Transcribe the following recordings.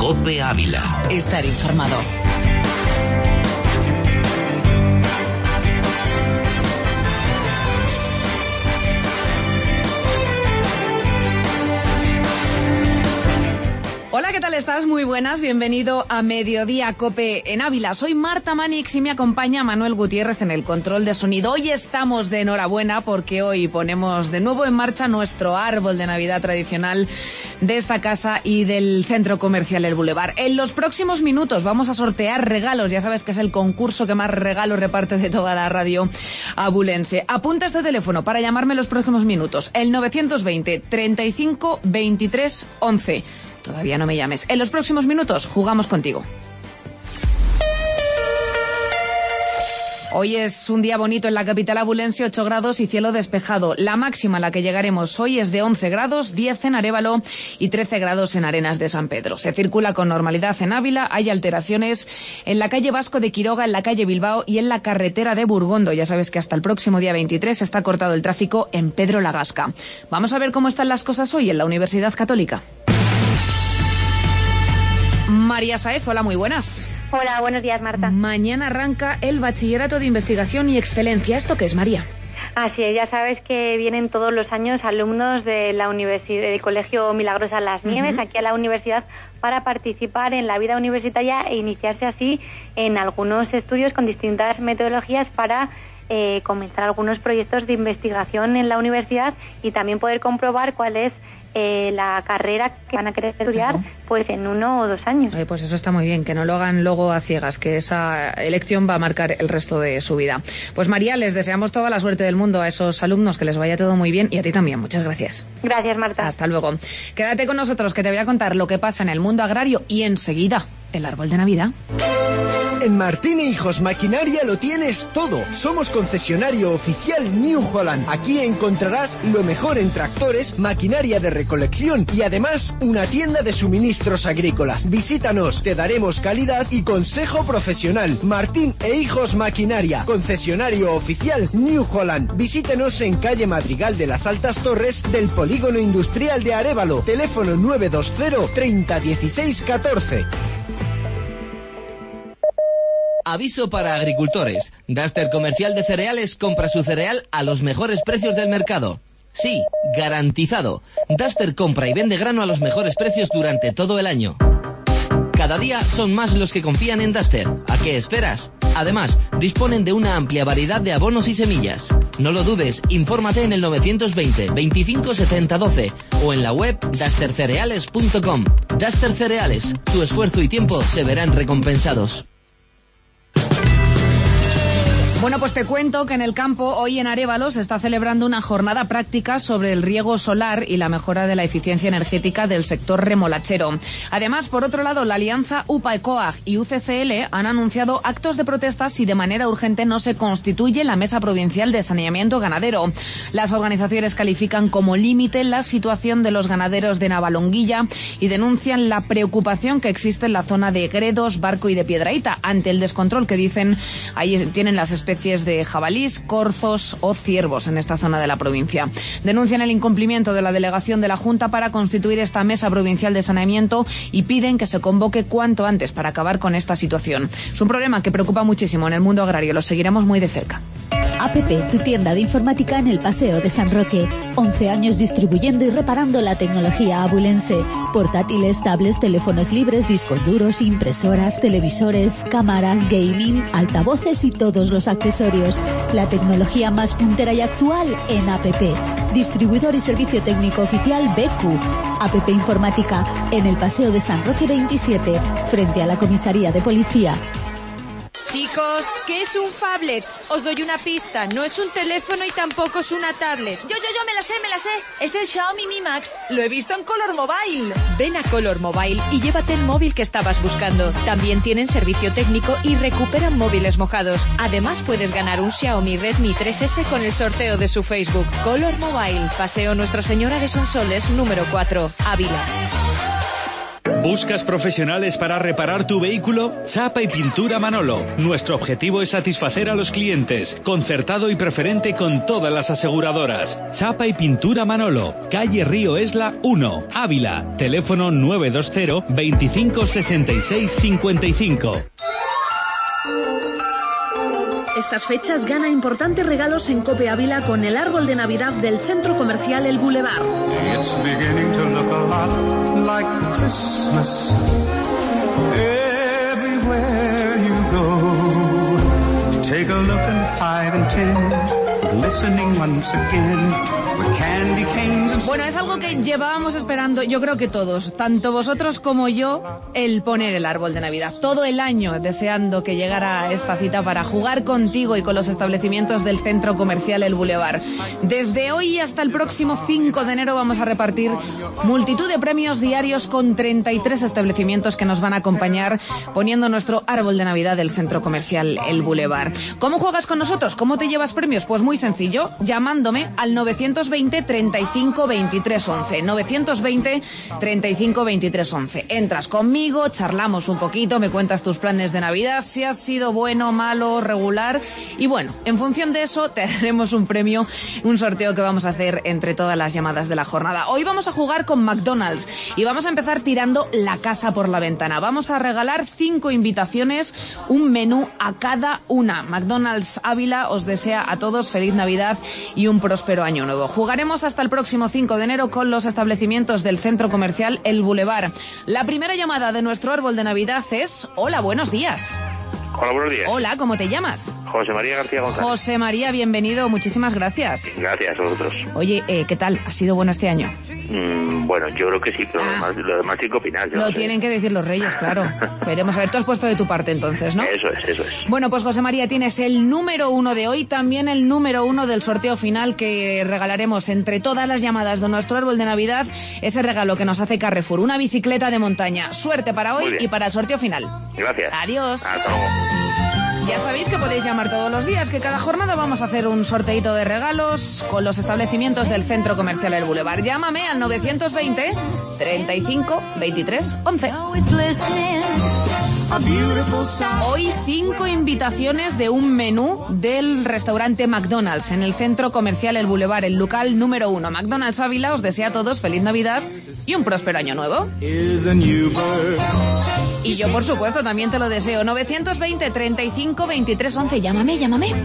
COPE Ávila. Estar informado. Hola, ¿qué tal estás? Muy buenas, bienvenido a Mediodía COPE en Ávila. Soy Marta Manix y me acompaña Manuel Gutiérrez en el control de sonido. Hoy estamos de enhorabuena porque hoy ponemos de nuevo en marcha nuestro árbol de Navidad tradicional de esta casa y del centro comercial El Boulevard. En los próximos minutos vamos a sortear regalos. Ya sabes que es el concurso que más regalos reparte de toda la radio abulense. Apunta este teléfono para llamarme en los próximos minutos. El 920 35 23 11. Todavía no me llames. En los próximos minutos jugamos contigo. Hoy es un día bonito en la capital abulense, 8 grados y cielo despejado. La máxima a la que llegaremos hoy es de 11 grados, 10 en Arévalo y 13 grados en Arenas de San Pedro. Se circula con normalidad en Ávila, hay alteraciones en la calle Vasco de Quiroga, en la calle Bilbao y en la carretera de Burgondo. Ya sabes que hasta el próximo día 23 está cortado el tráfico en Pedro la Gasca. Vamos a ver cómo están las cosas hoy en la Universidad Católica. María Saez, hola, muy buenas. Hola, buenos días, Marta. Mañana arranca el Bachillerato de Investigación y Excelencia. ¿Esto qué es, María? Así es, ya sabes que vienen todos los años alumnos de la universidad, del Colegio Milagrosa Las Nieves, aquí a la universidad, para participar en la vida universitaria e iniciarse así en algunos estudios con distintas metodologías para comenzar algunos proyectos de investigación en la universidad y también poder comprobar cuál es la carrera que van a querer estudiar pues en 1 o 2 años. Pues eso está muy bien, que no lo hagan luego a ciegas, que esa elección va a marcar el resto de su vida. Pues María, les deseamos toda la suerte del mundo a esos alumnos, que les vaya todo muy bien y a ti también. Muchas gracias. Gracias, Marta. Hasta luego. Quédate con nosotros que te voy a contar lo que pasa en el mundo agrario y enseguida el árbol de Navidad. En Martín e Hijos Maquinaria lo tienes todo. Somos concesionario oficial New Holland. Aquí encontrarás lo mejor en tractores, maquinaria de recolección y además una tienda de suministros agrícolas. Visítanos, te daremos calidad y consejo profesional. Martín e Hijos Maquinaria, concesionario oficial New Holland. Visítenos en calle Madrigal de las Altas Torres del Polígono Industrial de Arévalo. Teléfono 920 30 16 14. Aviso para agricultores. Duster Comercial de Cereales compra su cereal a los mejores precios del mercado. Sí, garantizado. Duster compra y vende grano a los mejores precios durante todo el año. Cada día son más los que confían en Duster. ¿A qué esperas? Además, disponen de una amplia variedad de abonos y semillas. No lo dudes, infórmate en el 920 25 70 12 o en la web dustercereales.com. Duster Cereales, tu esfuerzo y tiempo se verán recompensados. Bueno, pues te cuento que en el campo, hoy en Arévalo, se está celebrando una jornada práctica sobre el riego solar y la mejora de la eficiencia energética del sector remolachero. Además, por otro lado, la alianza UPA-ECOAG y UCCL han anunciado actos de protesta si de manera urgente no se constituye la Mesa Provincial de Saneamiento Ganadero. Las organizaciones califican como límite la situación de los ganaderos de Navalonguilla y denuncian la preocupación que existe en la zona de Gredos, Barco y de Piedrahíta ante el descontrol que dicen ahí tienen las especies de jabalís, corzos o ciervos en esta zona de la provincia. Denuncian el incumplimiento de la delegación de la Junta para constituir esta Mesa Provincial de Saneamiento y piden que se convoque cuanto antes para acabar con esta situación. Es un problema que preocupa muchísimo en el mundo agrario, lo seguiremos muy de cerca. APP, tu tienda de informática en el Paseo de San Roque. 11 años distribuyendo y reparando la tecnología abulense. Portátiles, tablets, teléfonos libres, discos duros, impresoras, televisores, cámaras, gaming, altavoces y todos los accesorios. La tecnología más puntera y actual en APP. Distribuidor y servicio técnico oficial BQ. APP Informática en el Paseo de San Roque 27, frente a la comisaría de policía. Chicos, ¿qué es un phablet? Os doy una pista, no es un teléfono y tampoco es una tablet. Yo, me la sé. Es el Xiaomi Mi Max. Lo he visto en Color Mobile. Ven a Color Mobile y llévate el móvil que estabas buscando. También tienen servicio técnico y recuperan móviles mojados. Además, puedes ganar un Xiaomi Redmi 3S con el sorteo de su Facebook. Color Mobile, Paseo Nuestra Señora de Sonsoles, número 4, Ávila. ¿Buscas profesionales para reparar tu vehículo? Chapa y Pintura Manolo. Nuestro objetivo es satisfacer a los clientes, concertado y preferente con todas las aseguradoras. Chapa y Pintura Manolo, calle Río Esla 1, Ávila. Teléfono 920 25 66 55. Estas fechas gana importantes regalos en Cope Ávila con el árbol de Navidad del Centro Comercial El Boulevard. It's beginning to look a lot like Christmas everywhere you go. Take a look at 5 and 10, glistening once again. Bueno, es algo que llevábamos esperando, yo creo que todos, tanto vosotros como yo, el poner el árbol de Navidad. Todo el año deseando que llegara esta cita para jugar contigo y con los establecimientos del Centro Comercial El Boulevard. Desde hoy hasta el próximo 5 de enero vamos a repartir multitud de premios diarios con 33 establecimientos que nos van a acompañar poniendo nuestro árbol de Navidad del Centro Comercial El Boulevard. ¿Cómo juegas con nosotros? ¿Cómo te llevas premios? Pues muy sencillo, llamándome al 920 35 23 11. 920 35 23 11. Entras conmigo, charlamos un poquito, me cuentas tus planes de Navidad, si has sido bueno, malo, regular. Y bueno, en función de eso te daremos un premio, un sorteo que vamos a hacer entre todas las llamadas de la jornada. Hoy vamos a jugar con McDonald's y vamos a empezar tirando la casa por la ventana. Vamos a regalar 5 invitaciones, un menú a cada una. McDonald's Ávila os desea a todos feliz Navidad y un próspero año nuevo. Jugaremos hasta el próximo 5 de enero con los establecimientos del Centro Comercial El Boulevard. La primera llamada de nuestro árbol de Navidad es... Hola, buenos días. Hola, buenos días. Hola, ¿cómo te llamas? José María García González. José María, bienvenido, muchísimas gracias. Gracias a vosotros. Oye, ¿qué tal? ¿Ha sido bueno este año? Bueno, yo creo que sí, pero lo demás sí que opinar. Lo tienen que decir los reyes, claro. Veremos a ver, tú has puesto de tu parte entonces, ¿no? Eso es. Bueno, pues José María, tienes el número 1 de hoy, también el número 1 del sorteo final que regalaremos entre todas las llamadas de nuestro árbol de Navidad, ese regalo que nos hace Carrefour, una bicicleta de montaña. Suerte para hoy y para el sorteo final. Gracias. Adiós. Hasta luego. Ya sabéis que podéis llamar todos los días, que cada jornada vamos a hacer un sorteito de regalos con los establecimientos del Centro Comercial El Boulevard. Llámame al 920 35 23 11. Hoy 5 invitaciones de un menú del restaurante McDonald's en el Centro Comercial El Boulevard, el local número 1. McDonald's Ávila os desea a todos feliz Navidad y un próspero año nuevo. Y yo, por supuesto, también te lo deseo. 920 35 23 11. Llámame.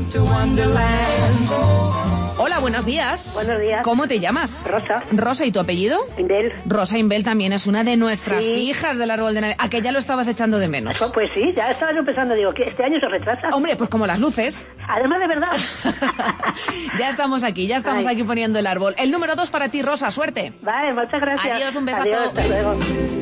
Hola, buenos días. Buenos días. ¿Cómo te llamas? Rosa. Rosa, ¿y tu apellido? Inbel. Rosa Inbel también es una de nuestras fijas del árbol de Navidad. ¿A que ya lo estabas echando de menos? Pues sí, ya estaba yo pensando, digo, que este año se retrasa. Hombre, pues como las luces. Además, de verdad. Ya estamos aquí poniendo el árbol. El número 2 para ti, Rosa, suerte. Vale, muchas gracias. Adiós, un besazo. Adiós, hasta luego.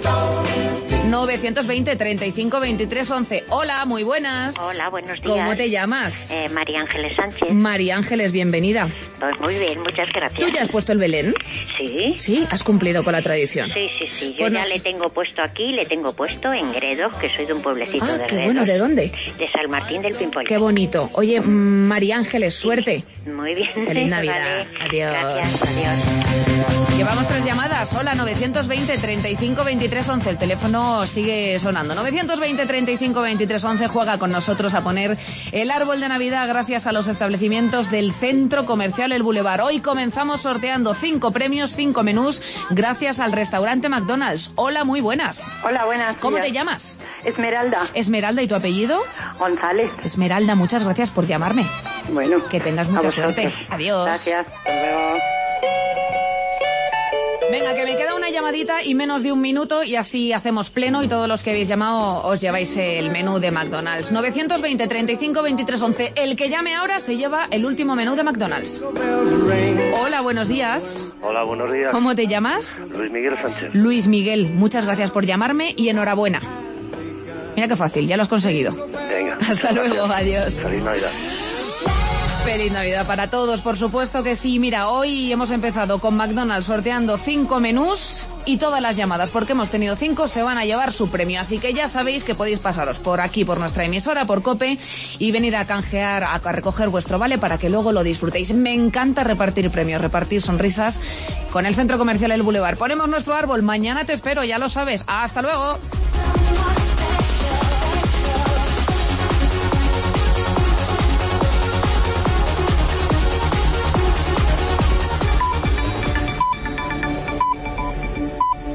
920 35 23 11. Hola, muy buenas. Hola, buenos días. ¿Cómo te llamas? María Ángeles Sánchez. María Ángeles, bienvenida. Pues muy bien, muchas gracias. ¿Tú ya has puesto el Belén? Sí. Sí, has cumplido con la tradición. Sí. Yo ya le tengo puesto aquí, le tengo puesto en Gredos, que soy de un pueblecito de Gredos. Qué bueno, ¿de dónde? De San Martín del Pimpollo. Qué bonito. Oye, María Ángeles, suerte. Muy bien. Feliz Navidad. Vale. Adiós. Gracias, adiós. Llevamos 3 llamadas. Hola, 920 35 23 11. El teléfono sigue sonando. 920 35 23 11. Juega con nosotros a poner el árbol de Navidad gracias a los establecimientos del Centro Comercial El Boulevard. Hoy comenzamos sorteando 5 premios, 5 menús gracias al restaurante McDonald's. Hola, muy buenas. Hola, buenas. ¿Cómo te llamas? Esmeralda. Esmeralda, ¿y tu apellido? González. Esmeralda, muchas gracias por llamarme. Bueno. Que tengas mucha suerte. Adiós. Gracias. Hasta luego. Venga, que me queda una llamadita y menos de un minuto y así hacemos pleno y todos los que habéis llamado os lleváis el menú de McDonald's. 920 35 23 11. El que llame ahora se lleva el último menú de McDonald's. Hola, buenos días. Hola, buenos días. ¿Cómo te llamas? Luis Miguel Sánchez. Luis Miguel, muchas gracias por llamarme y enhorabuena. Mira qué fácil, ya lo has conseguido. Venga. Hasta luego, gracias. adiós. Feliz Navidad. Feliz Navidad para todos, por supuesto que sí. Mira, hoy hemos empezado con McDonald's sorteando 5 menús y todas las llamadas, porque hemos tenido 5, se van a llevar su premio. Así que ya sabéis que podéis pasaros por aquí, por nuestra emisora, por COPE, y venir a canjear, a recoger vuestro vale para que luego lo disfrutéis. Me encanta repartir premios, repartir sonrisas con el Centro Comercial El Boulevard. Ponemos nuestro árbol, mañana te espero, ya lo sabes. ¡Hasta luego!